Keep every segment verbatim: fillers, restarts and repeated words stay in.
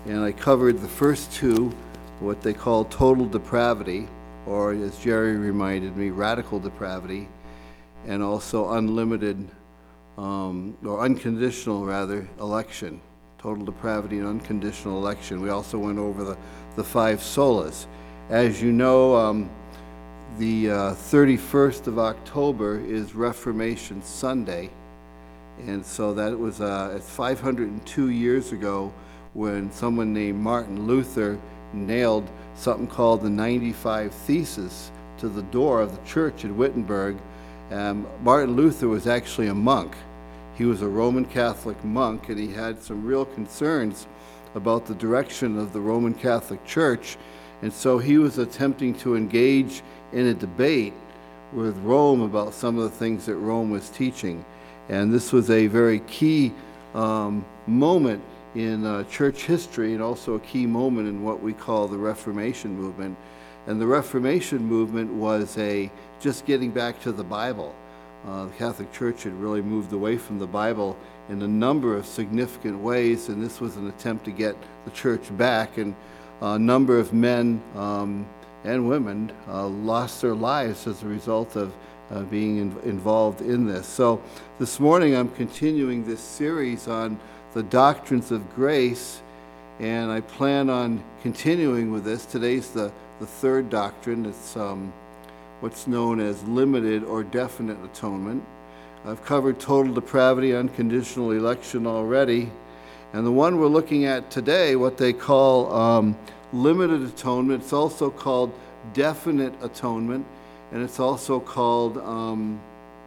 and I covered the first two, what they call total depravity, or as Jerry reminded me, radical depravity, and also unlimited, um, or unconditional rather, election. Total depravity and unconditional election. We also went over the, the five solas. As you know, um, the uh, thirty-first of October is Reformation Sunday, and so that was uh, it's five hundred two years ago when someone named Martin Luther nailed something called the ninety-five Theses to the door of the church at Wittenberg. Um, Martin Luther was actually a monk. He was a Roman Catholic monk, and he had some real concerns about the direction of the Roman Catholic Church, and so he was attempting to engage in a debate with Rome about some of the things that Rome was teaching. And this was a very key um, moment in uh, church history, and also a key moment in what we call the Reformation movement. And the Reformation movement was a just getting back to the Bible. Uh, the Catholic Church had really moved away from the Bible in a number of significant ways, and this was an attempt to get the church back. And a number of men um, and women uh, lost their lives as a result of uh, being in, involved in this. So this morning I'm continuing this series on the doctrines of grace, and I plan on continuing with this. Today's the, the third doctrine. It's um, what's known as limited or definite atonement. I've covered total depravity, unconditional election already, and the one we're looking at today, what they call um, limited atonement, it's also called definite atonement, and it's also called um,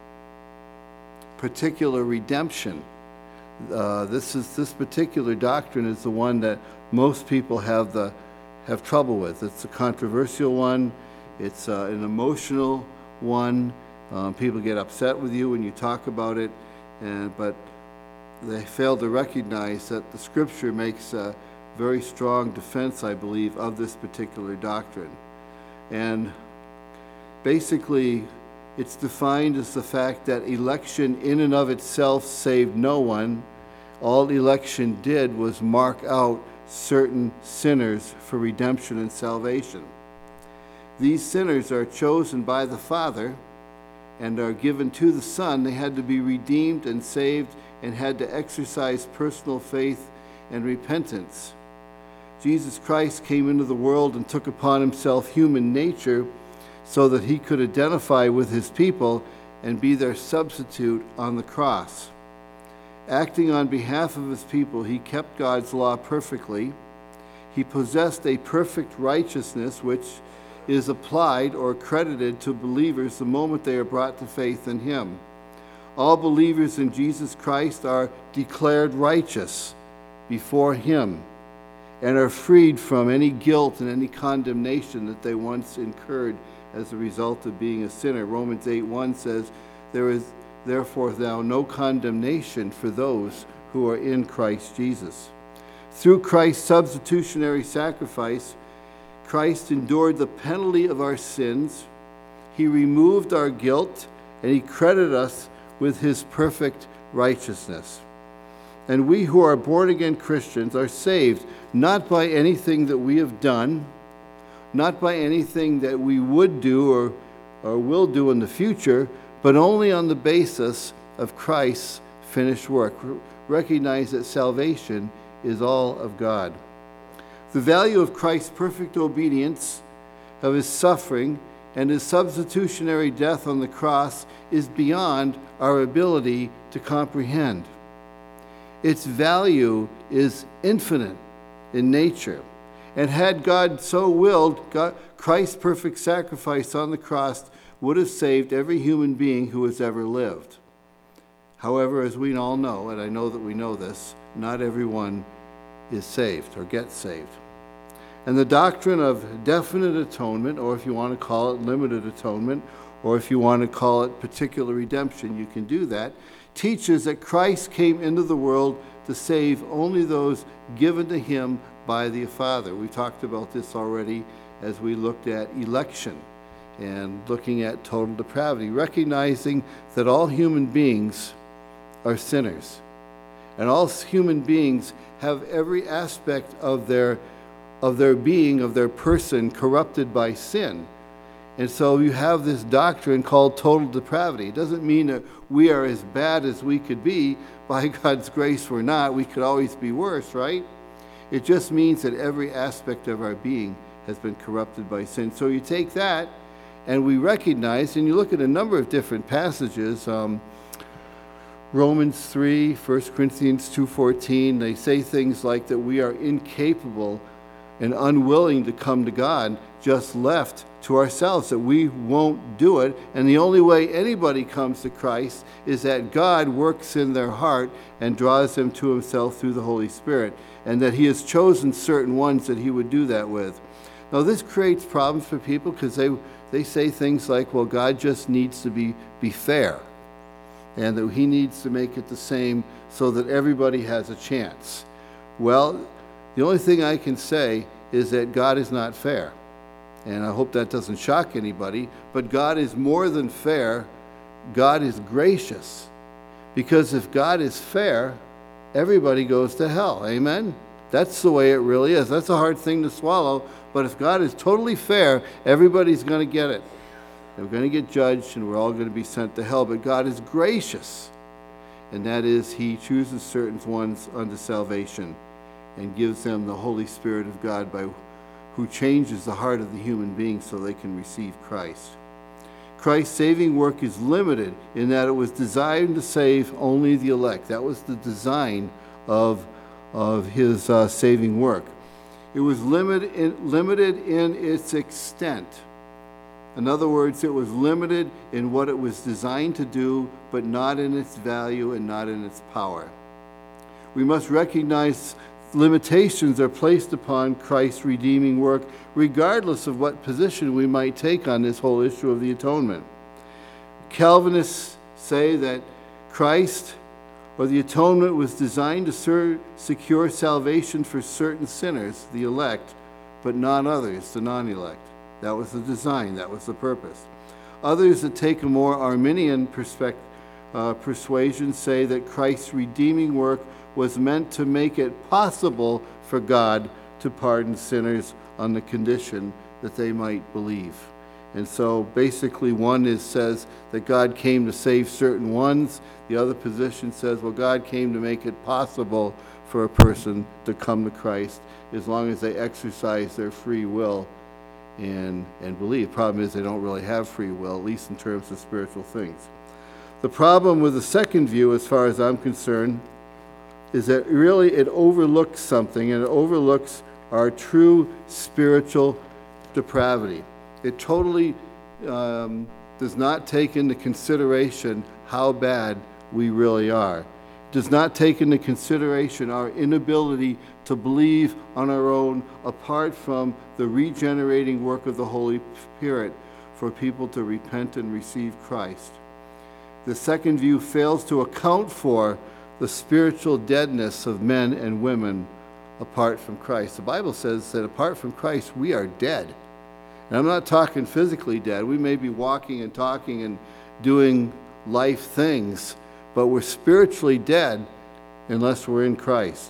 particular redemption. Uh, this is this particular doctrine is the one that most people have the have trouble with. It's a controversial one. It's uh, an emotional one. Um, people get upset with you when you talk about it, and but they fail to recognize that the Scripture makes a very strong defense, I believe, of this particular doctrine. And basically, it's defined as the fact that election in and of itself saved no one. All election did was mark out certain sinners for redemption and salvation. These sinners are chosen by the Father and are given to the Son. They had to be redeemed and saved and had to exercise personal faith and repentance. Jesus Christ came into the world and took upon himself human nature so that he could identify with his people and be their substitute on the cross. Acting on behalf of his people, he kept God's law perfectly. He possessed a perfect righteousness which is applied or credited to believers the moment they are brought to faith in him. All believers in Jesus Christ are declared righteous before him and are freed from any guilt and any condemnation that they once incurred as a result of being a sinner. Romans eight one says, "There is therefore now no condemnation for those who are in Christ Jesus." Through Christ's substitutionary sacrifice, Christ endured the penalty of our sins. He removed our guilt, and he credited us with his perfect righteousness. And we who are born-again Christians are saved not by anything that we have done, not by anything that we would do or, or will do in the future, but only on the basis of Christ's finished work. Recognize that salvation is all of God. The value of Christ's perfect obedience, of his suffering, and his substitutionary death on the cross is beyond our ability to comprehend. Its value is infinite in nature. And had God so willed, God, Christ's perfect sacrifice on the cross would have saved every human being who has ever lived. However, as we all know, and I know that we know this, not everyone is saved or gets saved. And the doctrine of definite atonement, or if you want to call it limited atonement, or if you want to call it particular redemption, you can do that, teaches that Christ came into the world to save only those given to him by the Father. We talked about this already as we looked at election and looking at total depravity, recognizing that all human beings are sinners. And all human beings have every aspect of their, of their being, of their person, corrupted by sin. And so you have this doctrine called total depravity. It doesn't mean that we are as bad as we could be. By God's grace, we're not. We could always be worse, right? It just means that every aspect of our being has been corrupted by sin. So you take that, and we recognize, and you look at a number of different passages, um, Romans three, First Corinthians two fourteen, they say things like that we are incapable and unwilling to come to God, just left to ourselves, that we won't do it. And the only way anybody comes to Christ is that God works in their heart and draws them to himself through the Holy Spirit, and that he has chosen certain ones that he would do that with. Now this creates problems for people because they, they say things like, well, God just needs to be, be fair, and that he needs to make it the same so that everybody has a chance. Well, the only thing I can say is that God is not fair. And I hope that doesn't shock anybody, but God is more than fair. God is gracious. Because if God is fair, everybody goes to hell. Amen? That's the way it really is. That's a hard thing to swallow, but if God is totally fair, everybody's going to get it. They're going to get judged, and we're all going to be sent to hell. But God is gracious, and that is, he chooses certain ones unto salvation and gives them the Holy Spirit of God, by who changes the heart of the human being so they can receive Christ. Christ's saving work is limited in that it was designed to save only the elect. That was the design of, of his uh, saving work. It was limited in, limited in its extent. In other words, it was limited in what it was designed to do, but not in its value and not in its power. We must recognize limitations are placed upon Christ's redeeming work, regardless of what position we might take on this whole issue of the atonement. Calvinists say that Christ, or the atonement, was designed to ser- secure salvation for certain sinners, the elect, but not others, the non-elect. That was the design, that was the purpose. Others that take a more Arminian perspective, uh, persuasion say that Christ's redeeming work was meant to make it possible for God to pardon sinners on the condition that they might believe. And so basically one is says that God came to save certain ones. The other position says, well, God came to make it possible for a person to come to Christ as long as they exercise their free will and, and believe. The problem is they don't really have free will, at least in terms of spiritual things. The problem with the second view, as far as I'm concerned, is that really it overlooks something, and it overlooks our true spiritual depravity. It totally um, does not take into consideration how bad we really are. It does not take into consideration our inability to believe on our own apart from the regenerating work of the Holy Spirit for people to repent and receive Christ. The second view fails to account for the spiritual deadness of men and women apart from Christ. The Bible says that apart from Christ, we are dead. And I'm not talking physically dead. We may be walking and talking and doing life things, but we're spiritually dead unless we're in Christ.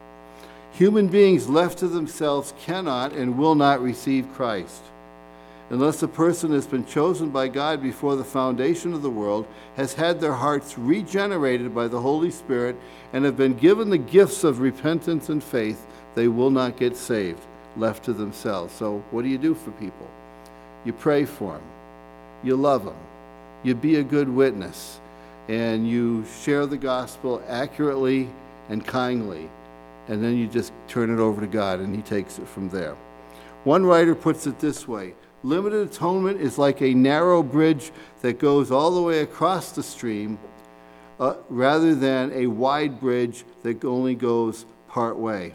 Human beings left to themselves cannot and will not receive Christ. Unless a person has been chosen by God before the foundation of the world, has had their hearts regenerated by the Holy Spirit, and have been given the gifts of repentance and faith, they will not get saved, left to themselves. So what do you do for people? You pray for them. You love them. You be a good witness. And you share the gospel accurately and kindly. And then you just turn it over to God, and he takes it from there. One writer puts it this way: limited atonement is like a narrow bridge that goes all the way across the stream, uh, rather than a wide bridge that only goes part way.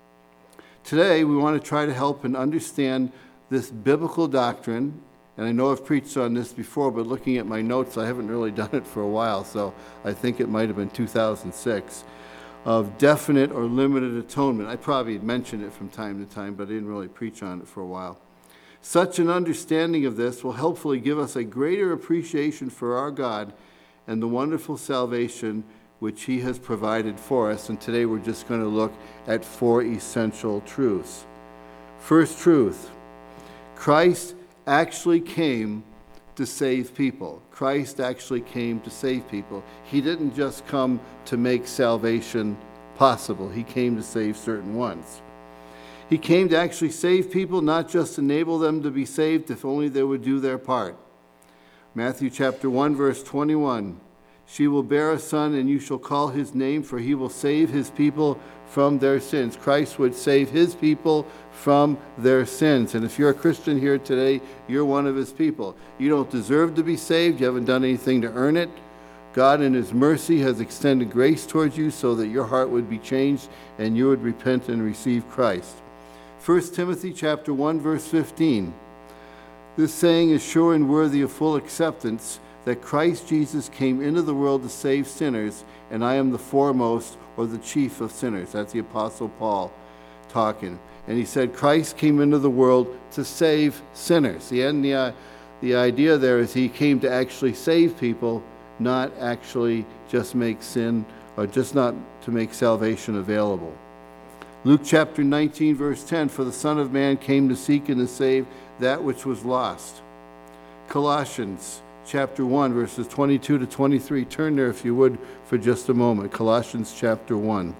Today, we want to try to help and understand this biblical doctrine, and I know I've preached on this before, but looking at my notes, I haven't really done it for a while, so I think it might have been two thousand six, of definite or limited atonement. I probably mentioned it from time to time, but I didn't really preach on it for a while. Such an understanding of this will hopefully give us a greater appreciation for our God and the wonderful salvation which he has provided for us. And today we're just going to look at four essential truths. First truth, Christ actually came to save people. Christ actually came to save people. He didn't just come to make salvation possible. He came to save certain ones. He came to actually save people, not just enable them to be saved, if only they would do their part. Matthew chapter one, verse twenty-one. She will bear a son, and you shall call his name, for he will save his people from their sins. Christ would save his people from their sins. And if you're a Christian here today, you're one of his people. You don't deserve to be saved. You haven't done anything to earn it. God in his mercy has extended grace towards you so that your heart would be changed and you would repent and receive Christ. First Timothy chapter one, verse fifteen. This saying is sure and worthy of full acceptance, that Christ Jesus came into the world to save sinners, and I am the foremost or the chief of sinners. That's the Apostle Paul talking. And he said Christ came into the world to save sinners. The, end, the, uh, the idea there is he came to actually save people, not actually just make sin, or just not to make salvation available. Luke chapter nineteen, verse ten, for the Son of Man came to seek and to save that which was lost. Colossians chapter one, verses twenty-two to twenty-three. Turn there if you would for just a moment. Colossians chapter one.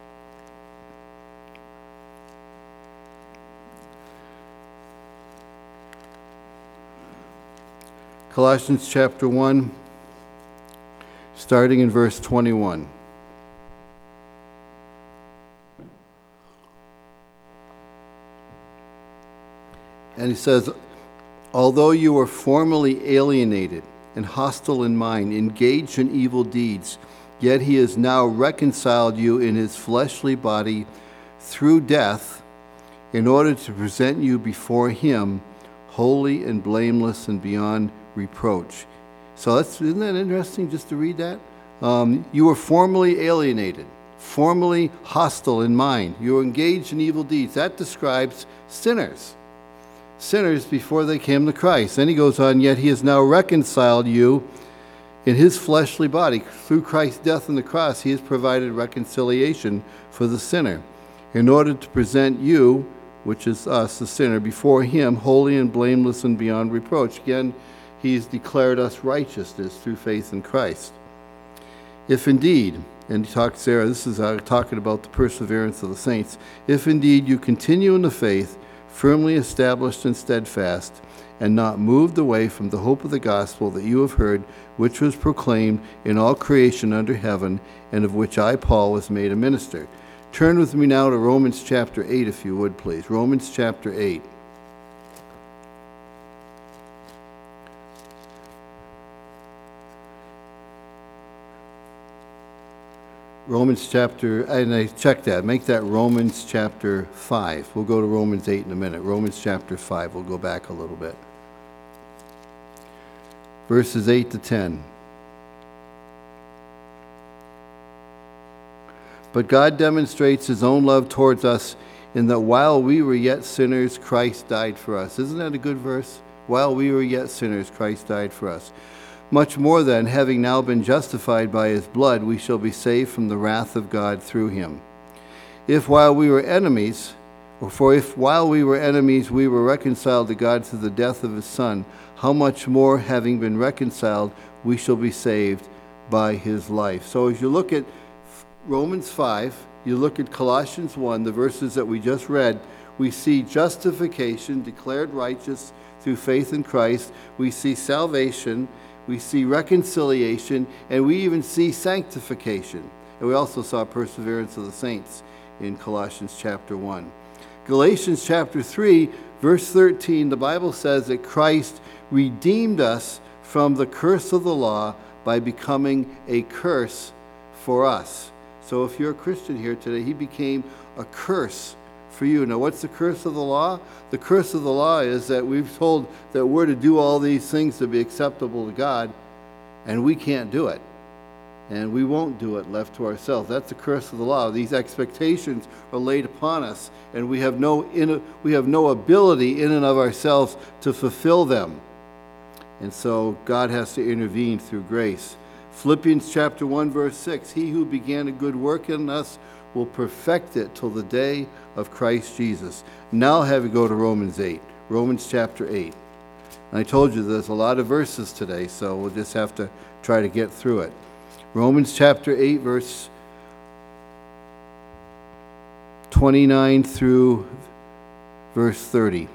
Colossians chapter one, starting in verse twenty-one. And he says, although you were formerly alienated and hostile in mind, engaged in evil deeds, yet he has now reconciled you in his fleshly body through death, in order to present you before him holy and blameless and beyond reproach. So that's, isn't that interesting just to read that? Um, you were formerly alienated, formerly hostile in mind. You were engaged in evil deeds. That describes sinners. Sinners before they came to Christ. Then he goes on, yet he has now reconciled you in his fleshly body. Through Christ's death on the cross, he has provided reconciliation for the sinner, in order to present you, which is us, the sinner, before him, holy and blameless and beyond reproach. Again, he's declared us righteousness through faith in Christ. If indeed, and he talks there, this is uh, talking about the perseverance of the saints, if indeed you continue in the faith, firmly established and steadfast, and not moved away from the hope of the gospel that you have heard, which was proclaimed in all creation under heaven, and of which I, Paul, was made a minister. Turn with me now to Romans chapter eight, if you would, please. Romans chapter eight. Romans chapter, and I check that, make that Romans chapter five. We'll go to Romans eight in a minute. Romans chapter five, we'll go back a little bit. Verses eight to ten. But God demonstrates his own love towards us in that while we were yet sinners, Christ died for us. Isn't that a good verse? While we were yet sinners, Christ died for us. Much more then, having now been justified by his blood, we shall be saved from the wrath of God through him. If while we were enemies, or for if while we were enemies we were reconciled to God through the death of his Son, how much more, having been reconciled, we shall be saved by his life. So as you look at Romans five, you look at Colossians one, the verses that we just read, we see justification, declared righteous through faith in Christ. We see salvation. We see reconciliation, and we even see sanctification. And we also saw perseverance of the saints in Colossians chapter one. Galatians chapter three, verse thirteen, the Bible says that Christ redeemed us from the curse of the law by becoming a curse for us. So if you're a Christian here today, he became a curse for you. Now, what's the curse of the law? The curse of the law is that we've told that we're to do all these things to be acceptable to God, and we can't do it. And we won't do it left to ourselves. That's the curse of the law. These expectations are laid upon us, and we have no in, we have no ability in and of ourselves to fulfill them. And so God has to intervene through grace. Philippians chapter one, verse six, he who began a good work in us will perfect it till the day of Christ Jesus. Now have you go to Romans eight, Romans chapter eight. And I told you there's a lot of verses today, so we'll just have to try to get through it. Romans chapter eight, verse twenty-nine through verse thirty.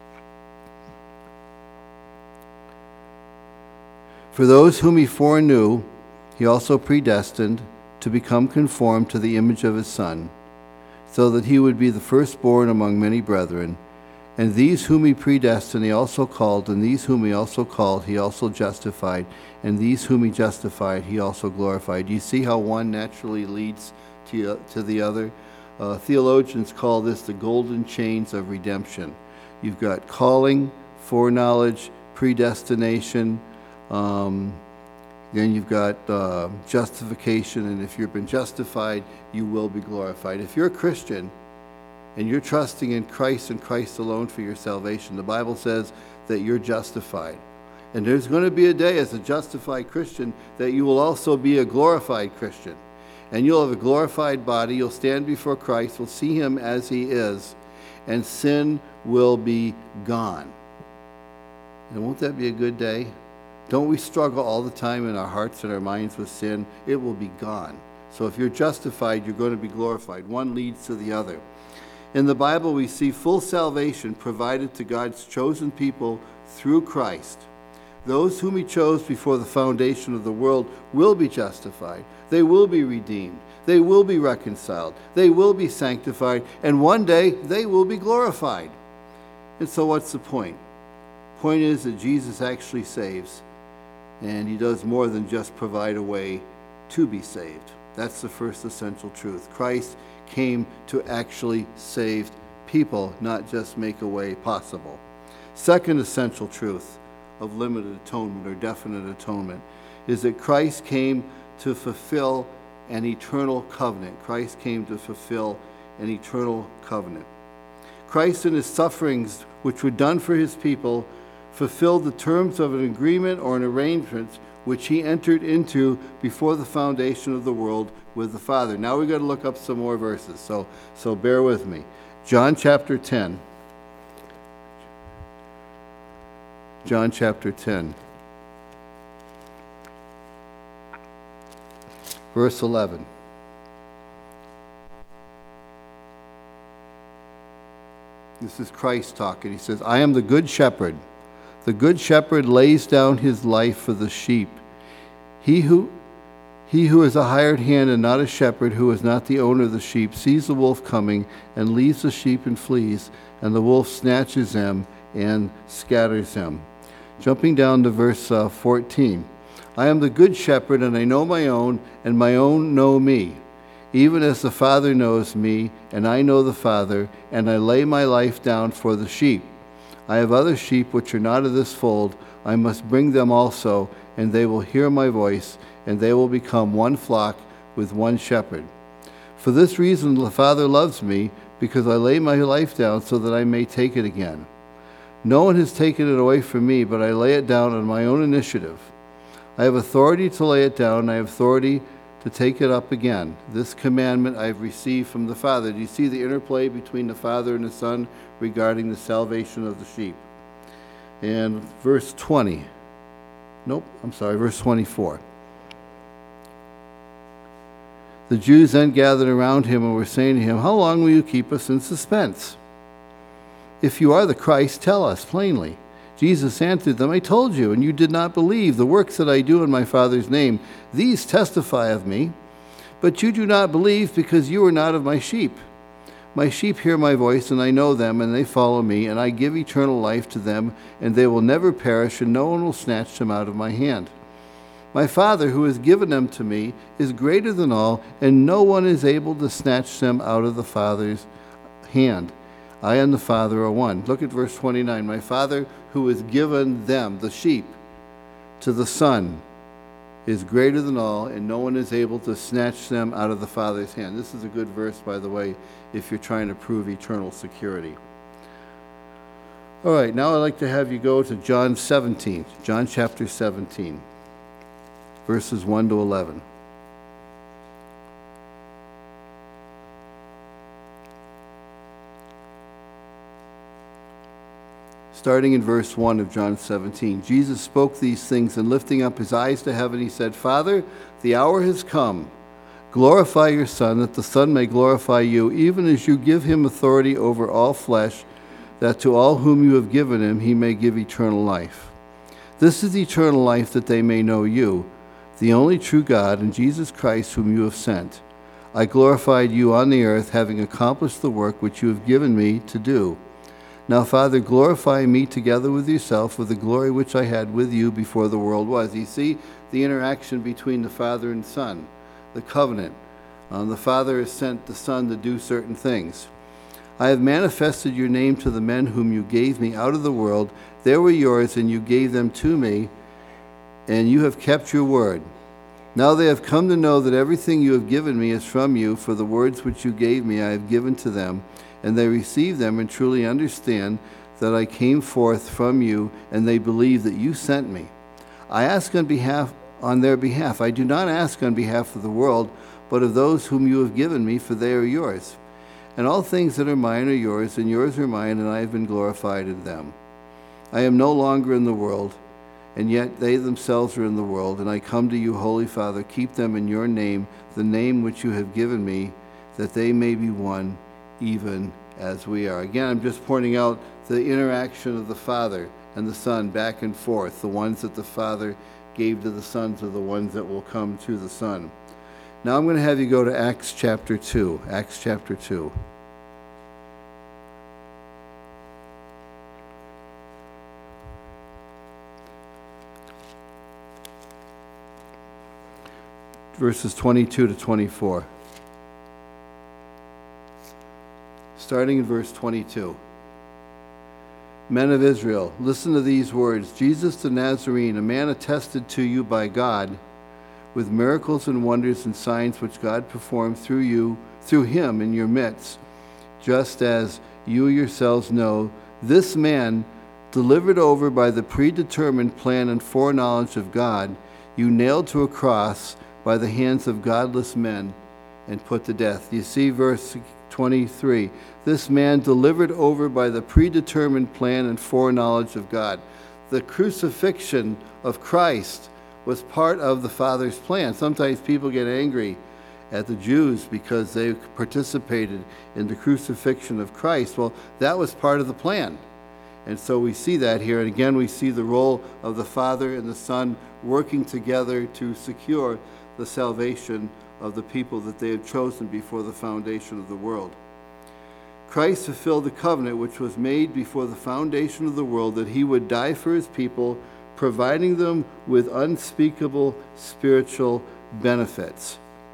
For those whom he foreknew, he also predestined to become conformed to the image of his Son, so that he would be the firstborn among many brethren. And these whom he predestined he also called, and these whom he also called he also justified, and these whom he justified he also glorified. Do you see how one naturally leads to, to the other? Uh, theologians call this the golden chains of redemption. You've got calling, foreknowledge, predestination, um, then you've got uh, justification, and if you've been justified, you will be glorified. If you're a Christian and you're trusting in Christ and Christ alone for your salvation, the Bible says that you're justified. And there's going to be a day as a justified Christian that you will also be a glorified Christian. And you'll have a glorified body. You'll stand before Christ. We'll see him as he is. And sin will be gone. And won't that be a good day? Don't we struggle all the time in our hearts and our minds with sin? It will be gone. So if you're justified, you're going to be glorified. One leads to the other. In the Bible, we see full salvation provided to God's chosen people through Christ. Those whom he chose before the foundation of the world will be justified. They will be redeemed. They will be reconciled. They will be sanctified. And one day, they will be glorified. And so what's the point? Point is that Jesus actually saves. And he does more than just provide a way to be saved. That's the first essential truth. Christ came to actually save people, not just make a way possible. Second essential truth of limited atonement or definite atonement is that Christ came to fulfill an eternal covenant. Christ came to fulfill an eternal covenant. Christ in his sufferings, which were done for his people, fulfilled the terms of an agreement or an arrangement which he entered into before the foundation of the world with the Father. Now we've got to look up some more verses, so, so bear with me. John chapter ten. John chapter ten. Verse eleven. This is Christ talking. He says, I am the good shepherd. The good shepherd lays down his life for the sheep. He who, he who is a hired hand and not a shepherd, who is not the owner of the sheep, sees the wolf coming and leaves the sheep and flees, and the wolf snatches them and scatters them. Jumping down to verse uh, fourteen. I am the good shepherd, and I know my own, and my own know me. Even as the Father knows me, and I know the Father, and I lay my life down for the sheep. I have other sheep which are not of this fold. I must bring them also, and they will hear my voice, and they will become one flock with one shepherd. For this reason the Father loves me, because I lay my life down so that I may take it again. No one has taken it away from me, but I lay it down on my own initiative. I have authority to lay it down, and I have authority to take it up again. This commandment I have received from the Father. Do you see the interplay between the Father and the Son regarding the salvation of the sheep? And verse twenty. Nope, I'm sorry, verse twenty-four. The Jews then gathered around him and were saying to him, how long will you keep us in suspense? If you are the Christ, tell us plainly. Jesus answered them, I told you, and you did not believe. The works that I do in my Father's name, these testify of me. But you do not believe because you are not of my sheep. My sheep hear my voice, and I know them, and they follow me, and I give eternal life to them, and they will never perish, and no one will snatch them out of my hand. My Father, who has given them to me, is greater than all, and no one is able to snatch them out of the Father's hand. I and the Father are one. Look at verse twenty-nine. My Father, who has given them, the sheep, to the Son, is greater than all, and no one is able to snatch them out of the Father's hand. This is a good verse, by the way, if you're trying to prove eternal security. All right, now I'd like to have you go to John seventeen, John chapter seventeen. verses one to eleven. Starting in verse one of John seventeen, Jesus spoke these things, and lifting up his eyes to heaven, he said, Father, the hour has come. Glorify your Son, that the Son may glorify you, even as you give him authority over all flesh, that to all whom you have given him he may give eternal life. This is eternal life, that they may know you, the only true God, and Jesus Christ, whom you have sent. I glorified you on the earth, having accomplished the work which you have given me to do. Now, Father, glorify me together with yourself with the glory which I had with you before the world was. You see the interaction between the Father and Son, the covenant. Um, the Father has sent the Son to do certain things. I have manifested your name to the men whom you gave me out of the world. They were yours, and you gave them to me, and you have kept your word. Now they have come to know that everything you have given me is from you, for the words which you gave me I have given to them, and they receive them and truly understand that I came forth from you, and they believe that you sent me. I ask on behalf on their behalf. I do not ask on behalf of the world, but of those whom you have given me, for they are yours. And all things that are mine are yours, and yours are mine, and I have been glorified in them. I am no longer in the world, and yet they themselves are in the world, and I come to you, Holy Father, keep them in your name, the name which you have given me, that they may be one, even as we are. Again, I'm just pointing out the interaction of the Father and the Son back and forth. The ones that the Father gave to the sons are the ones that will come to the Son. Now I'm going to have you go to Acts chapter two. Acts chapter two. Verses twenty-two to twenty-four. Starting in verse twenty-two. Men of Israel, listen to these words. Jesus the Nazarene, a man attested to you by God, with miracles and wonders and signs which God performed through you, through him in your midst, just as you yourselves know, this man, delivered over by the predetermined plan and foreknowledge of God, you nailed to a cross by the hands of godless men and put to death. You see verse twenty-three. This man delivered over by the predetermined plan and foreknowledge of God. The crucifixion of Christ was part of the Father's plan. Sometimes people get angry at the Jews because they participated in the crucifixion of Christ. Well, that was part of the plan. And so we see that here. And again, we see the role of the Father and the Son working together to secure the salvation of the people that they had chosen before the foundation of the world. Christ fulfilled the covenant which was made before the foundation of the world, that he would die for his people, providing them with unspeakable spiritual benefits.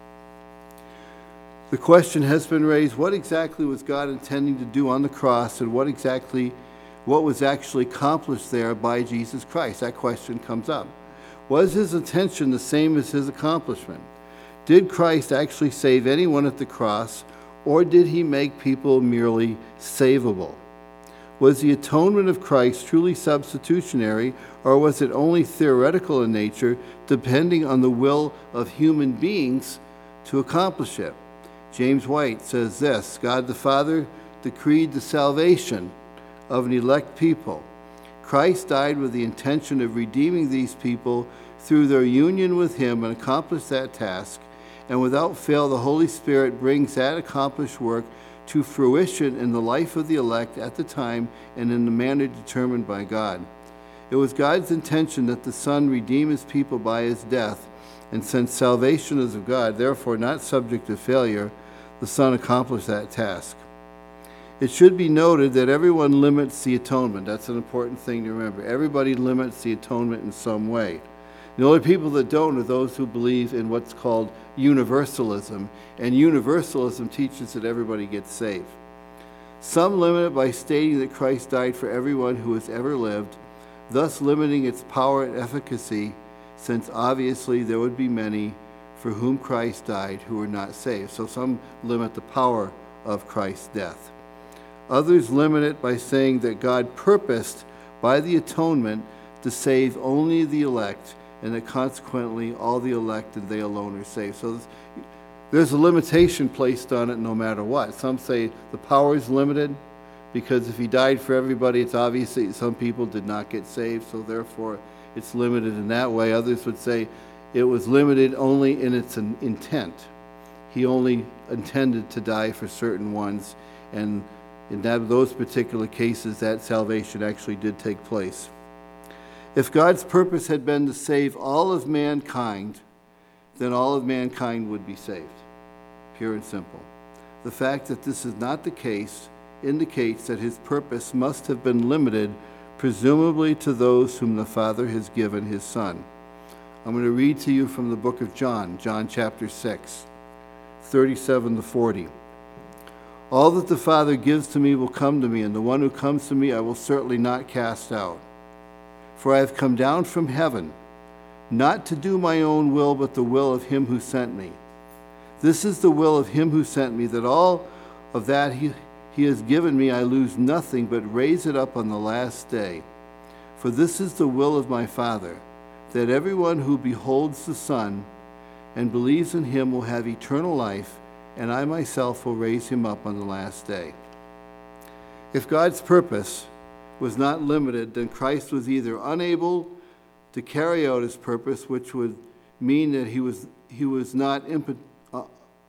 The question has been raised, what exactly was God intending to do on the cross, and what exactly, what was actually accomplished there by Jesus Christ? That question comes up. Was his intention the same as his accomplishment? Did Christ actually save anyone at the cross, or did he make people merely savable? Was the atonement of Christ truly substitutionary, or was it only theoretical in nature, depending on the will of human beings to accomplish it? James White says this, God the Father decreed the salvation of an elect people. Christ died with the intention of redeeming these people through their union with him and accomplished that task. And without fail, the Holy Spirit brings that accomplished work to fruition in the life of the elect at the time and in the manner determined by God. It was God's intention that the Son redeem his people by his death, and since salvation is of God, therefore not subject to failure, the Son accomplished that task. It should be noted that everyone limits the atonement. That's an important thing to remember. Everybody limits the atonement in some way. The only people that don't are those who believe in what's called universalism, and universalism teaches that everybody gets saved. Some limit it by stating that Christ died for everyone who has ever lived, thus limiting its power and efficacy, since obviously there would be many for whom Christ died who were not saved. So some limit the power of Christ's death. Others limit it by saying that God purposed by the atonement to save only the elect, and that consequently all the elect and they alone are saved. So there's a limitation placed on it no matter what. Some say the power is limited because if he died for everybody, it's obviously some people did not get saved, so therefore it's limited in that way. Others would say it was limited only in its intent. He only intended to die for certain ones, and in that, those particular cases, that salvation actually did take place. If God's purpose had been to save all of mankind, then all of mankind would be saved, pure and simple. The fact that this is not the case indicates that his purpose must have been limited, presumably to those whom the Father has given his Son. I'm going to read to you from the book of John, John chapter six, thirty-seven to forty. All that the Father gives to me will come to me, and the one who comes to me I will certainly not cast out. For I have come down from heaven, not to do my own will, but the will of him who sent me. This is the will of him who sent me, that all of that he, he has given me I lose nothing, but raise it up on the last day. For this is the will of my Father, that everyone who beholds the Son and believes in him will have eternal life, and I myself will raise him up on the last day. If God's purpose was not limited, then Christ was either unable to carry out his purpose, which would mean that he was he was not imp- uh,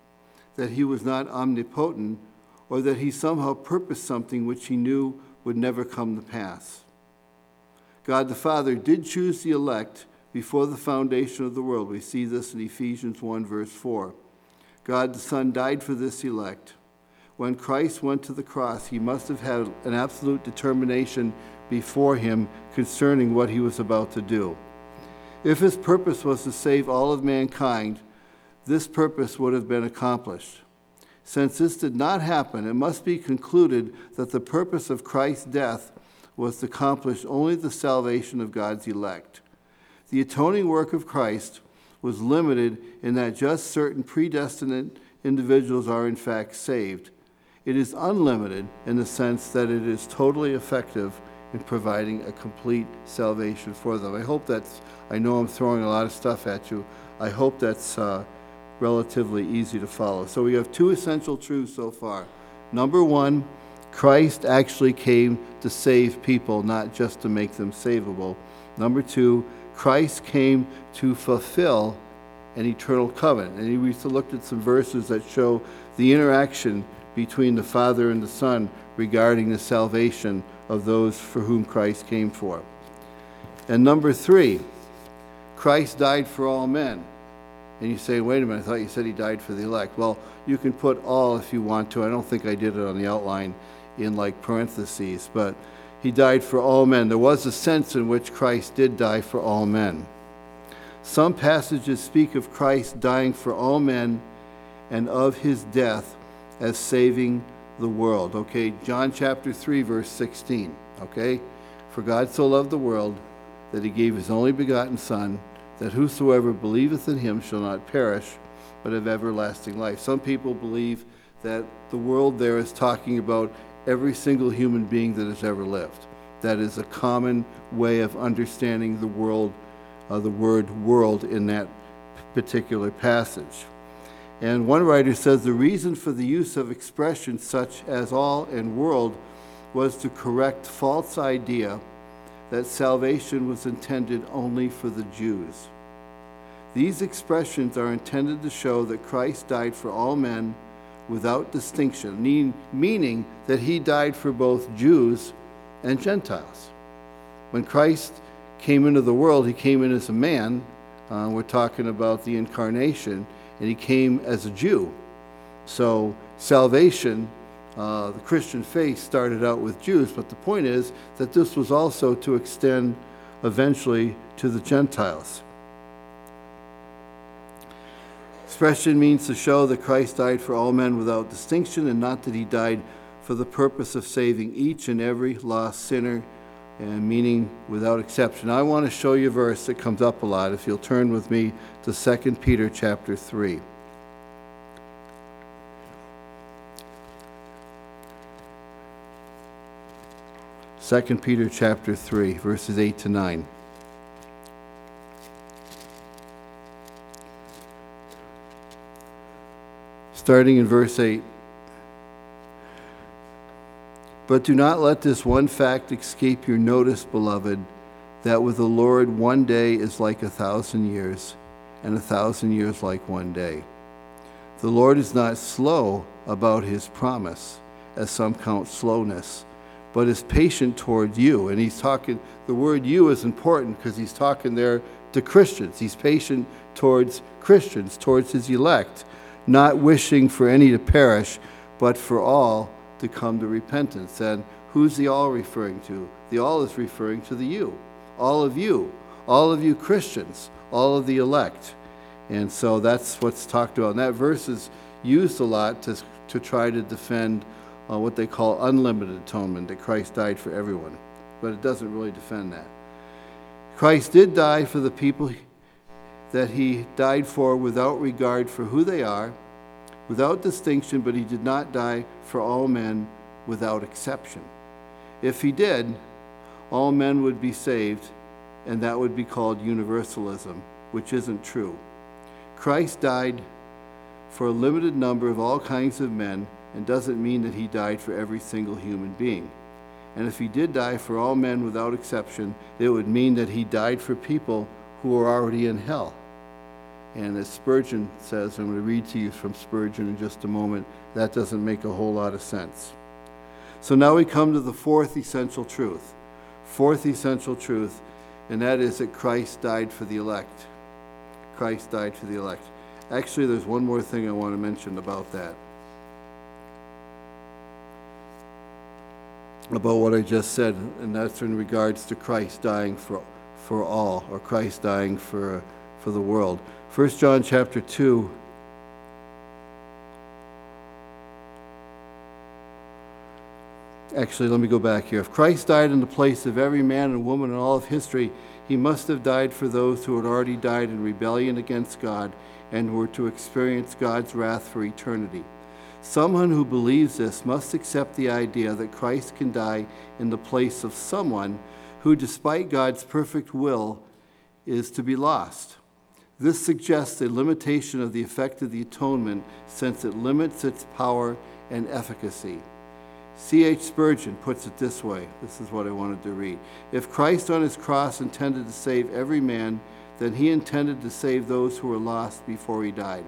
that he was not omnipotent, or that he somehow purposed something which he knew would never come to pass. God the Father did choose the elect before the foundation of the world. We see this in Ephesians one, verse four. God the Son died for this elect. When Christ went to the cross, he must have had an absolute determination before him concerning what he was about to do. If his purpose was to save all of mankind, this purpose would have been accomplished. Since this did not happen, it must be concluded that the purpose of Christ's death was to accomplish only the salvation of God's elect. The atoning work of Christ was limited in that just certain predestined individuals are in fact saved. It is unlimited in the sense that it is totally effective in providing a complete salvation for them. I hope that's, I know I'm throwing a lot of stuff at you. I hope that's uh, relatively easy to follow. So we have two essential truths so far. Number one, Christ actually came to save people, not just to make them savable. Number two, Christ came to fulfill an eternal covenant. And we looked at some verses that show the interaction between the Father and the Son regarding the salvation of those for whom Christ came for. And number three, Christ died for all men. And you say, wait a minute, I thought you said he died for the elect. Well, you can put all if you want to. I don't think I did it on the outline in like parentheses, but he died for all men. There was a sense in which Christ did die for all men. Some passages speak of Christ dying for all men and of his death as saving the world. Okay, John chapter three, verse sixteen. Okay, for God so loved the world that he gave his only begotten Son, that whosoever believeth in him shall not perish, but have everlasting life. Some people believe that the world there is talking about every single human being that has ever lived. That is a common way of understanding the world, uh, the word world in that particular passage. And one writer says the reason for the use of expressions such as all and world was to correct false idea that salvation was intended only for the Jews. These expressions are intended to show that Christ died for all men without distinction, meaning that he died for both Jews and Gentiles. When Christ came into the world, he came in as a man. Uh, we're talking about the incarnation, and he came as a Jew. So salvation, uh, the Christian faith started out with Jews, but the point is that this was also to extend eventually to the Gentiles. Expression means to show that Christ died for all men without distinction, and not that he died for the purpose of saving each and every lost sinner, and meaning without exception. I want to show you a verse that comes up a lot. If you'll turn with me to Second Peter chapter three. Second Peter chapter three, verses eight to nine. starting in verse eight. But do not let this one fact escape your notice, beloved, that with the Lord one day is like a thousand years, and a thousand years like one day. The Lord is not slow about his promise, as some count slowness, but is patient toward you. And he's talking, the word you is important because he's talking there to Christians. He's patient towards Christians, towards his elect, not wishing for any to perish, but for all to come to repentance. And who's the all referring to? The all is referring to the you. All of you. All of you Christians. All of the elect. And so that's what's talked about. And that verse is used a lot to, to try to defend uh, what they call unlimited atonement, that Christ died for everyone. But it doesn't really defend that. Christ did die for the people that he died for without regard for who they are, without distinction, but he did not die for all men without exception. If he did, all men would be saved, and that would be called universalism, which isn't true. Christ died for a limited number of all kinds of men, and doesn't mean that he died for every single human being. And if he did die for all men without exception, it would mean that he died for people who are already in hell. And as Spurgeon says, I'm going to read to you from Spurgeon in just a moment, that doesn't make a whole lot of sense. So now we come to the fourth essential truth. Fourth essential truth, and that is that Christ died for the elect. Christ died for the elect. Actually, there's one more thing I want to mention about that. About what I just said, and that's in regards to Christ dying for for all, or Christ dying for for the world. First John chapter two. Actually, let me go back here. If Christ died in the place of every man and woman in all of history, he must have died for those who had already died in rebellion against God and were to experience God's wrath for eternity. Someone who believes this must accept the idea that Christ can die in the place of someone who, despite God's perfect will, is to be lost. This suggests a limitation of the effect of the atonement, since it limits its power and efficacy. C H Spurgeon puts it this way. This is what I wanted to read. If Christ on his cross intended to save every man, then he intended to save those who were lost before he died.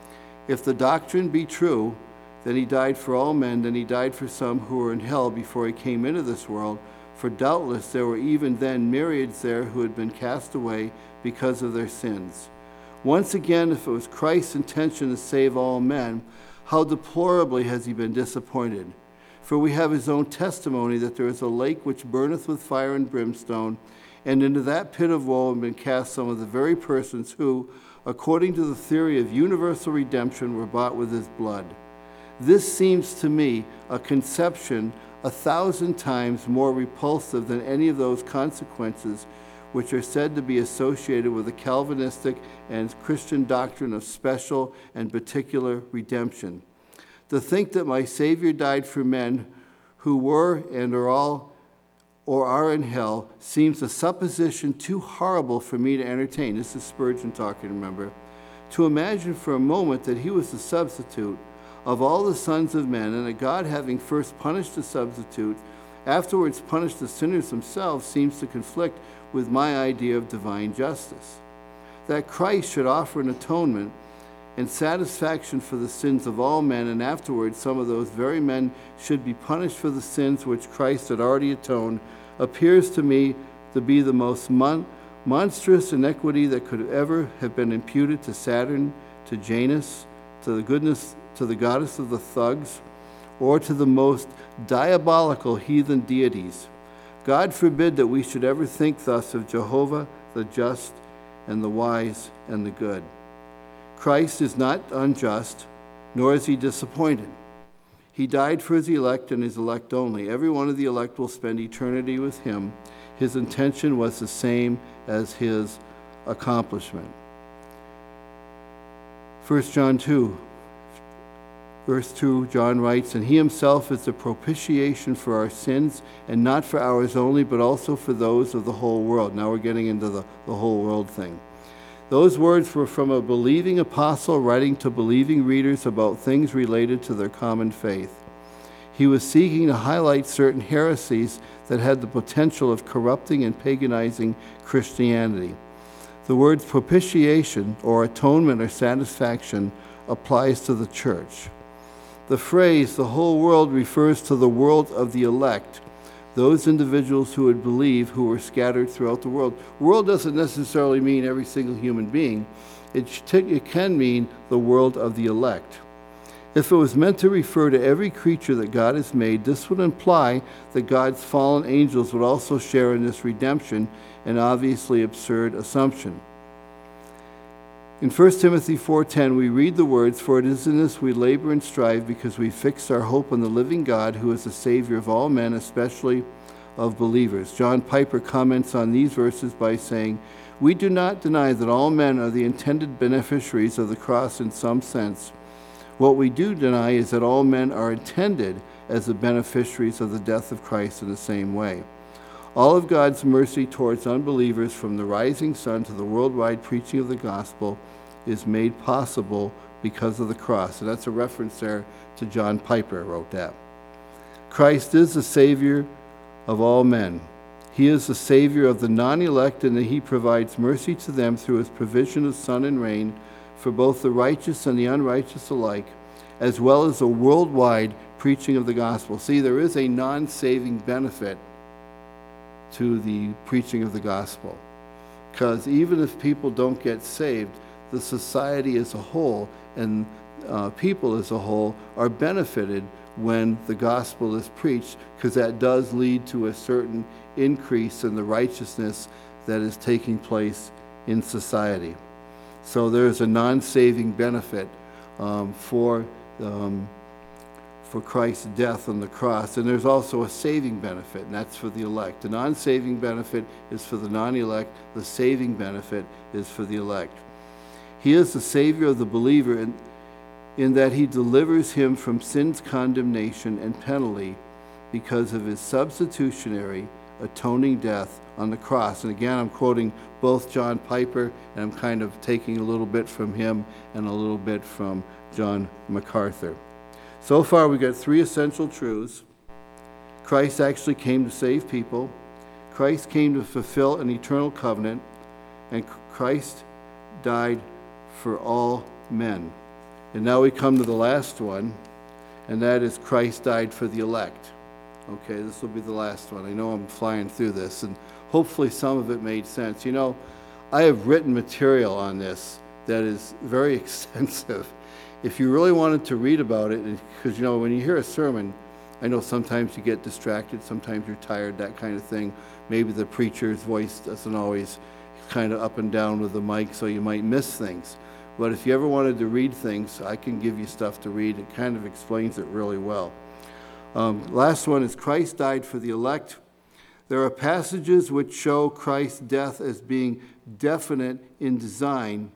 If the doctrine be true, then he died for all men, then he died for some who were in hell before he came into this world, for doubtless there were even then myriads there who had been cast away because of their sins. Once again, if it was Christ's intention to save all men, how deplorably has he been disappointed. For we have his own testimony that there is a lake which burneth with fire and brimstone, and into that pit of woe have been cast some of the very persons who, according to the theory of universal redemption, were bought with his blood. This seems to me a conception a thousand times more repulsive than any of those consequences which are said to be associated with the Calvinistic and Christian doctrine of special and particular redemption. To think that my Savior died for men who were and are all or are in hell seems a supposition too horrible for me to entertain. This is Spurgeon talking, remember. To imagine for a moment that he was the substitute of all the sons of men, and that God, having first punished the substitute, afterwards punished the sinners themselves, seems to conflict with my idea of divine justice. That Christ should offer an atonement and satisfaction for the sins of all men, and afterwards some of those very men should be punished for the sins which Christ had already atoned, appears to me to be the most mon- monstrous iniquity that could ever have been imputed to Saturn, to Janus, to the goodness, to the goddess of the thugs, or to the most diabolical heathen deities. God forbid that we should ever think thus of Jehovah, the just, and the wise, and the good. Christ is not unjust, nor is he disappointed. He died for his elect and his elect only. Every one of the elect will spend eternity with him. His intention was the same as his accomplishment. First John two, verse two, John writes, and he himself is the propitiation for our sins, and not for ours only, but also for those of the whole world. Now we're getting into the, the whole world thing. Those words were from a believing apostle writing to believing readers about things related to their common faith. He was seeking to highlight certain heresies that had the potential of corrupting and paganizing Christianity. The words propitiation or atonement or satisfaction applies to the church. The phrase, the whole world, refers to the world of the elect, those individuals who would believe who were scattered throughout the world. World doesn't necessarily mean every single human being. It, it can mean the world of the elect. If it was meant to refer to every creature that God has made, this would imply that God's fallen angels would also share in this redemption, an obviously absurd assumption. In First Timothy four ten, we read the words, "For it is in this we labor and strive, because we fix our hope on the living God, who is the Savior of all men, especially of believers." John Piper comments on these verses by saying, "We do not deny that all men are the intended beneficiaries of the cross in some sense. What we do deny is that all men are intended as the beneficiaries of the death of Christ in the same way. All of God's mercy towards unbelievers, from the rising sun to the worldwide preaching of the gospel, is made possible because of the cross." And that's a reference there to John Piper wrote that. Christ is the Savior of all men. He is the Savior of the non-elect, and that he provides mercy to them through his provision of sun and rain for both the righteous and the unrighteous alike, as well as a worldwide preaching of the gospel. See, there is a non-saving benefit to the preaching of the gospel, because even if people don't get saved, the society as a whole and uh, people as a whole are benefited when the gospel is preached, because that does lead to a certain increase in the righteousness that is taking place in society. So there's a non-saving benefit um, for um, for Christ's death on the cross, and there's also a saving benefit, and that's for the elect. The non-saving benefit is for the non-elect. The saving benefit is for the elect. He is the Savior of the believer in, in that he delivers him from sin's condemnation and penalty because of his substitutionary atoning death on the cross. And again, I'm quoting both John Piper, and I'm kind of taking a little bit from him and a little bit from John MacArthur. So far, we got three essential truths. Christ actually came to save people. Christ came to fulfill an eternal covenant. And Christ died for all men. And now we come to the last one, and that is Christ died for the elect. Okay, this will be the last one. I know I'm flying through this, and hopefully some of it made sense. You know, I have written material on this that is very extensive. If you really wanted to read about it, because, you know, when you hear a sermon, I know sometimes you get distracted, sometimes you're tired, that kind of thing. Maybe the preacher's voice doesn't always kind of up and down with the mic, so you might miss things. But if you ever wanted to read things, I can give you stuff to read. It kind of explains it really well. Um, last one is Christ died for the elect. There are passages which show Christ's death as being definite in design,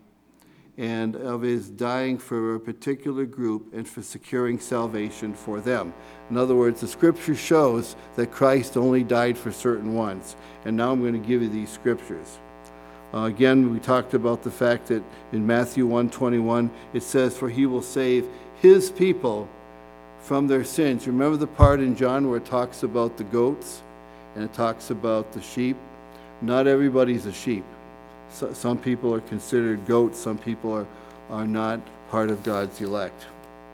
and of his dying for a particular group and for securing salvation for them. In other words, the scripture shows that Christ only died for certain ones. And now I'm going to give you these scriptures. Uh, again, we talked about the fact that in Matthew one twenty-one, it says, "For he will save his people from their sins." Remember the part in John where it talks about the goats and it talks about the sheep? Not everybody's a sheep. So, some people are considered goats. Some people are, are not part of God's elect.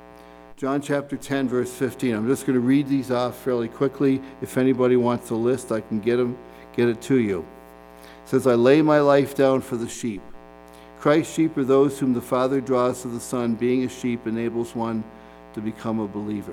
John chapter ten, verse fifteen. I'm just going to read these off fairly quickly. If anybody wants a list, I can get them, get it to you. It says, "I lay my life down for the sheep. Christ's sheep are those whom the Father draws to the Son. Being a sheep enables one to become a believer."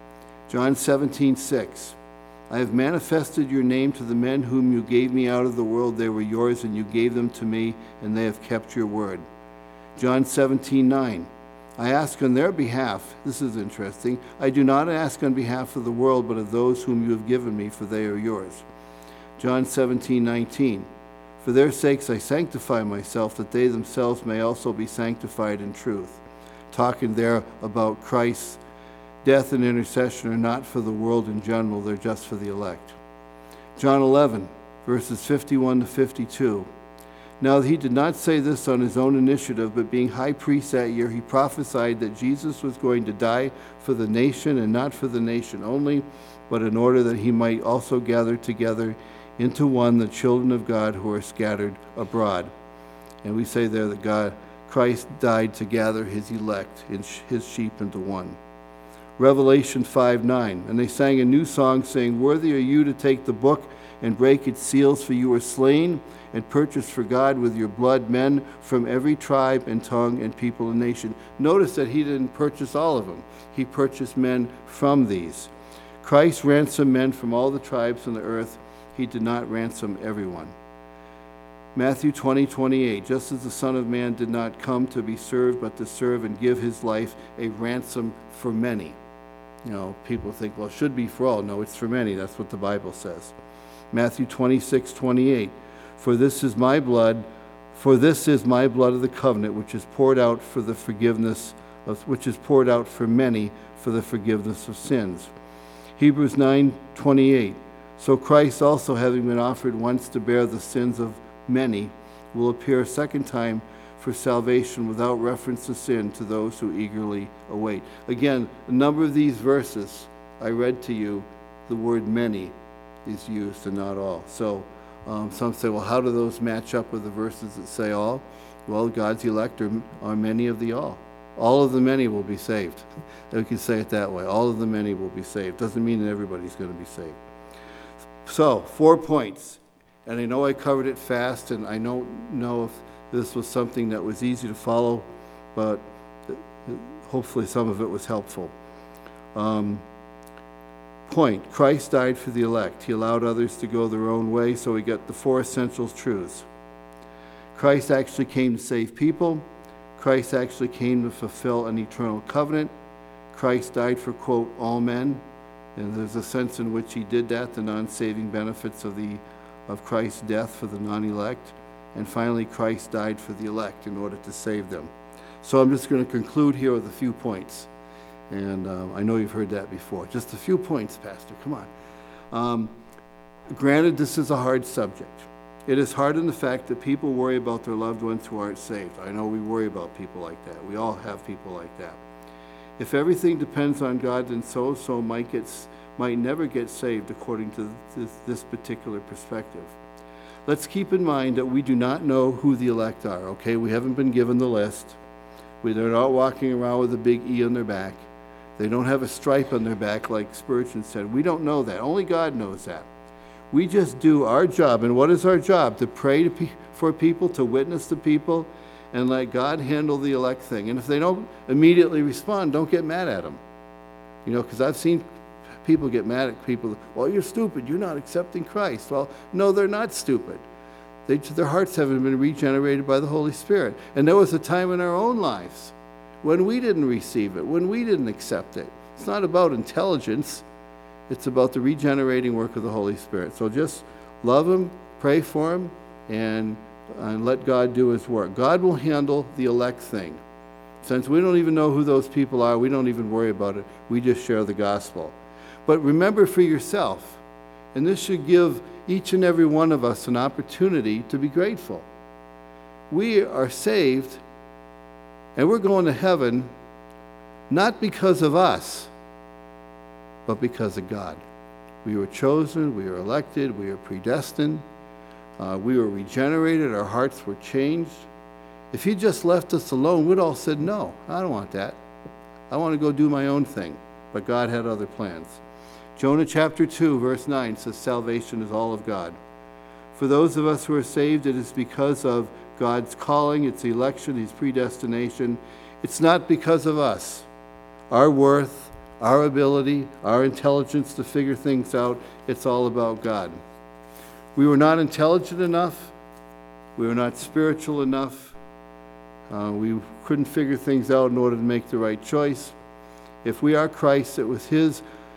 John seventeen, six. "I have manifested your name to the men whom you gave me out of the world. They were yours, and you gave them to me, and they have kept your word." John seventeen, nine. "I ask on their behalf," this is interesting, "I do not ask on behalf of the world, but of those whom you have given me, for they are yours." John seventeen, nineteen. "For their sakes I sanctify myself, that they themselves may also be sanctified in truth." Talking there about Christ's death and intercession are not for the world in general, they're just for the elect. John eleven, verses fifty-one to fifty-two. Now he did not say this on his own initiative, but being high priest that year, he prophesied that Jesus was going to die for the nation, and not for the nation only, but in order that he might also gather together into one the children of God who are scattered abroad. And we say there that God, Christ died to gather his elect, his sheep into one. Revelation five nine, and they sang a new song, saying, "Worthy are you to take the book and break its seals, for you were slain and purchased for God with your blood men from every tribe and tongue and people and nation." Notice that he didn't purchase all of them. He purchased men from these. Christ ransomed men from all the tribes on the earth. He did not ransom everyone. Matthew twenty twenty-eight, just as the Son of Man did not come to be served, but to serve and give his life a ransom for many. You know, people think, well, it should be for all. No, it's for many. That's what the Bible says. Matthew twenty-six twenty-eight, for this is my blood, for this is my blood of the covenant, which is poured out for the forgiveness of, which is poured out for many for the forgiveness of sins. Hebrews nine twenty-eight, so Christ also, having been offered once to bear the sins of many, will appear a second time for salvation without reference to sin to those who eagerly await. Again, a number of these verses I read to you, the word many is used and not all. So um, some say, well, how do those match up with the verses that say all? Well, God's elect are, are many of the all. All of the many will be saved. We can say it that way. All of the many will be saved. Doesn't mean that everybody's going to be saved. So, four points. And I know I covered it fast, and I don't know if this was something that was easy to follow, but hopefully some of it was helpful. Um, point, Christ died for the elect. He allowed others to go their own way, so we got the four essential truths. Christ actually came to save people. Christ actually came to fulfill an eternal covenant. Christ died for, quote, all men, and there's a sense in which he did that, the non-saving benefits of the of Christ's death for the non-elect. And finally, Christ died for the elect in order to save them. So I'm just going to conclude here with a few points. And uh, I know you've heard that before. Just a few points, Pastor. Come on. Um, granted, this is a hard subject. It is hard in the fact that people worry about their loved ones who aren't saved. I know we worry about people like that. We all have people like that. If everything depends on God, then so-so might get might never get saved according to this, this particular perspective. Let's keep in mind that we do not know who the elect are, okay? We haven't been given the list. We, they're not walking around with a big E on their back. They don't have a stripe on their back like Spurgeon said. We don't know that. Only God knows that. We just do our job. And what is our job? To pray to pe- for people, to witness to people, and let God handle the elect thing. And if they don't immediately respond, don't get mad at them. You know, because I've seen people get mad at people. Well, you're stupid. You're not accepting Christ. Well, no, they're not stupid. They, their hearts haven't been regenerated by the Holy Spirit. And there was a time in our own lives when we didn't receive it, when we didn't accept it. It's not about intelligence. It's about the regenerating work of the Holy Spirit. So just love Him, pray for Him, and, and let God do His work. God will handle the elect thing. Since we don't even know who those people are, we don't even worry about it. We just share the gospel. But remember for yourself, and this should give each and every one of us an opportunity to be grateful. We are saved, and we're going to heaven not because of us, but because of God. We were chosen, we were elected, we were predestined, uh, we were regenerated, our hearts were changed. If He just left us alone, we'd all said, no, I don't want that. I want to go do my own thing. But God had other plans. Jonah chapter two, verse nine says, salvation is all of God. For those of us who are saved, it is because of God's calling, it's election, His predestination. It's not because of us, our worth, our ability, our intelligence to figure things out. It's all about God. We were not intelligent enough. We were not spiritual enough. Uh, we couldn't figure things out in order to make the right choice. If we are Christ, it was His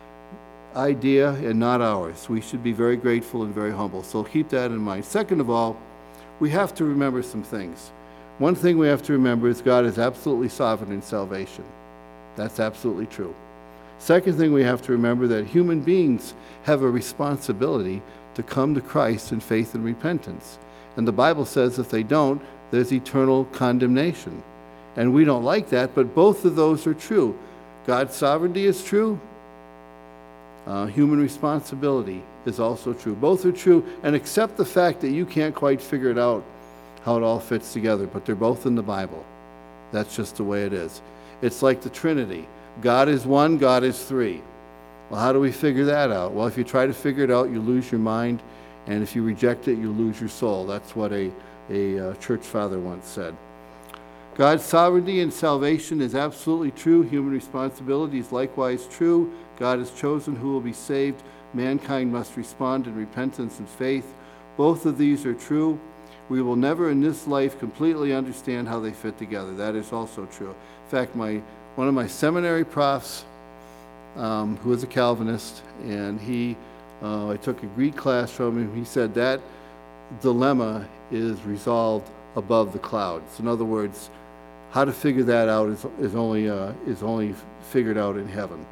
idea and not ours. We should be very grateful and very humble. So keep that in mind. Second of all, we have to remember some things. One thing we have to remember is God is absolutely sovereign in salvation. That's absolutely true. Second thing we have to remember that human beings have a responsibility to come to Christ in faith and repentance. And the Bible says if they don't, there's eternal condemnation. And we don't like that, but both of those are true. God's sovereignty is true. Uh, human responsibility is also true. Both are true, and accept the fact that you can't quite figure it out how it all fits together, but they're both in the Bible. That's just the way it is. It's like the Trinity. God is one, God is three. Well, how do we figure that out? Well, if you try to figure it out, you lose your mind, and if you reject it, you lose your soul. That's what a, a uh, church father once said. God's sovereignty and salvation is absolutely true. Human responsibility is likewise true. God has chosen who will be saved. Mankind must respond in repentance and faith. Both of these are true. We will never in this life completely understand how they fit together. That is also true. In fact, my one of my seminary profs, um, who was a Calvinist, and he, uh, I took a Greek class from him, he said that dilemma is resolved above the clouds. In other words, how to figure that out is, is, only, uh, is only figured out in heaven.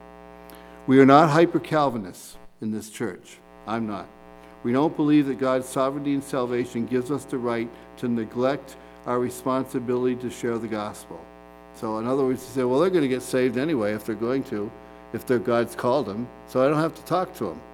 We are not hyper-Calvinists in this church. I'm not. We don't believe that God's sovereignty and salvation gives us the right to neglect our responsibility to share the gospel. So in other words, you say, well, they're going to get saved anyway if they're going to, if their God's called them, so I don't have to talk to them.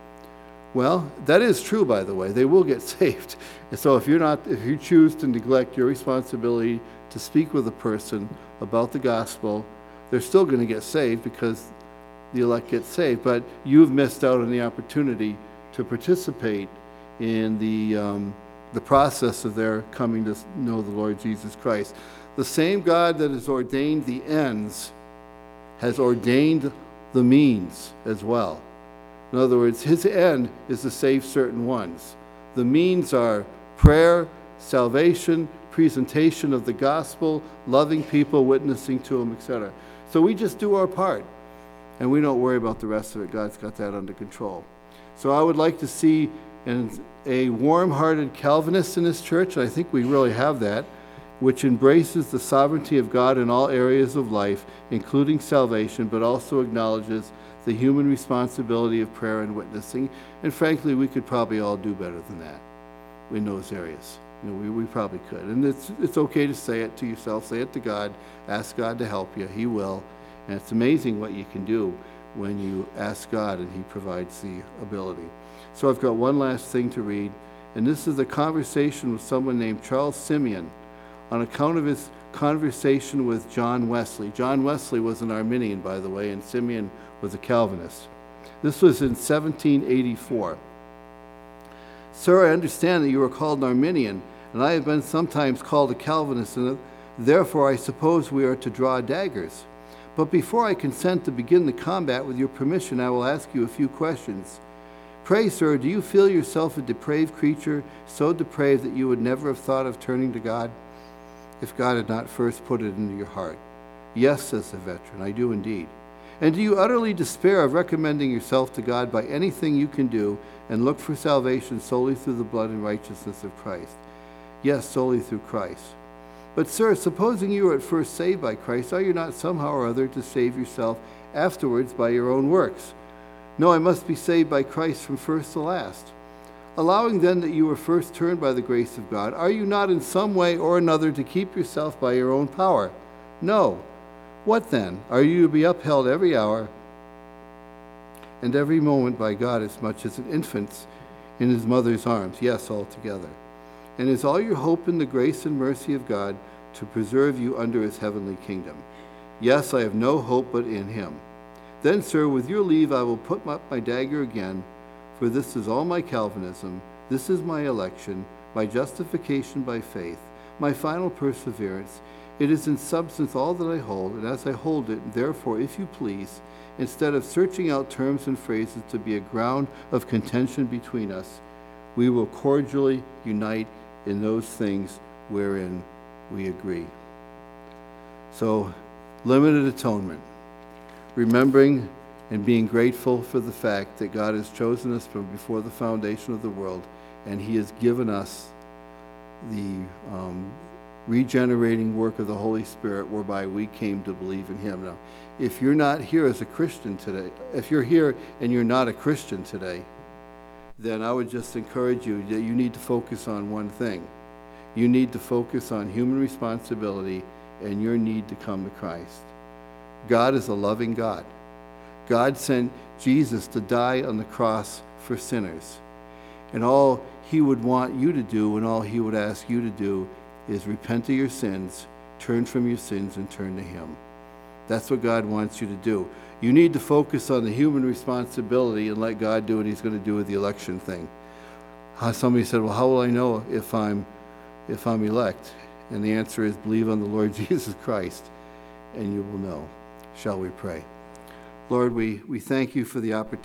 Well, that is true, by the way. They will get saved. And so if you're not, if you choose to neglect your responsibility to speak with a person about the gospel, they're still going to get saved because the elect get saved. But you've missed out on the opportunity to participate in the um, the process of their coming to know the Lord Jesus Christ. The same God that has ordained the ends has ordained the means as well. In other words, his end is to save certain ones. The means are prayer, salvation, presentation of the gospel, loving people, witnessing to them, et cetera. So we just do our part, and we don't worry about the rest of it. God's got that under control. So I would like to see an, a warm-hearted Calvinist in this church, and I think we really have that, which embraces the sovereignty of God in all areas of life, including salvation, but also acknowledges the human responsibility of prayer and witnessing. And frankly, we could probably all do better than that in those areas. You know, we, we probably could. And it's, it's okay to say it to yourself, say it to God, ask God to help you. He will. And it's amazing what you can do when you ask God and he provides the ability. So I've got one last thing to read, and this is a conversation with someone named Charles Simeon on account of his conversation with John Wesley. John Wesley was an Arminian, by the way, and Simeon was a Calvinist. This was in seventeen eighty-four. Sir, I understand that you are called an Arminian, and I have been sometimes called a Calvinist, and therefore I suppose we are to draw daggers. But before I consent to begin the combat, with your permission, I will ask you a few questions. Pray, sir, do you feel yourself a depraved creature, so depraved that you would never have thought of turning to God, if God had not first put it into your heart? Yes, says the veteran, I do indeed. And do you utterly despair of recommending yourself to God by anything you can do, and look for salvation solely through the blood and righteousness of Christ? Yes, solely through Christ. But sir, supposing you were at first saved by Christ, are you not somehow or other to save yourself afterwards by your own works? No, I must be saved by Christ from first to last. Allowing then that you were first turned by the grace of God, are you not in some way or another to keep yourself by your own power? No. What then? Are you to be upheld every hour and every moment by God as much as an infant's in his mother's arms? Yes, altogether. And is all your hope in the grace and mercy of God to preserve you under his heavenly kingdom? Yes, I have no hope but in him. Then, sir, with your leave, I will put up my dagger again, for this is all my Calvinism, this is my election, my justification by faith, my final perseverance. It is in substance all that I hold, and as I hold it, therefore, if you please, instead of searching out terms and phrases to be a ground of contention between us, we will cordially unite in those things wherein we agree. So, limited atonement. Remembering and being grateful for the fact that God has chosen us from before the foundation of the world, and he has given us the um, regenerating work of the Holy Spirit whereby we came to believe in him. Now, if you're not here as a Christian today, if you're here and you're not a Christian today, then I would just encourage you that you need to focus on one thing. You need to focus on human responsibility and your need to come to Christ. God is a loving God. God sent Jesus to die on the cross for sinners. And all he would want you to do and all he would ask you to do is repent of your sins, turn from your sins, and turn to him. That's what God wants you to do. You need to focus on the human responsibility and let God do what he's going to do with the election thing. Somebody said, well, how will I know if I'm, if I'm elect? And the answer is believe on the Lord Jesus Christ, and you will know. Shall we pray? Lord, we, we thank you for the opportunity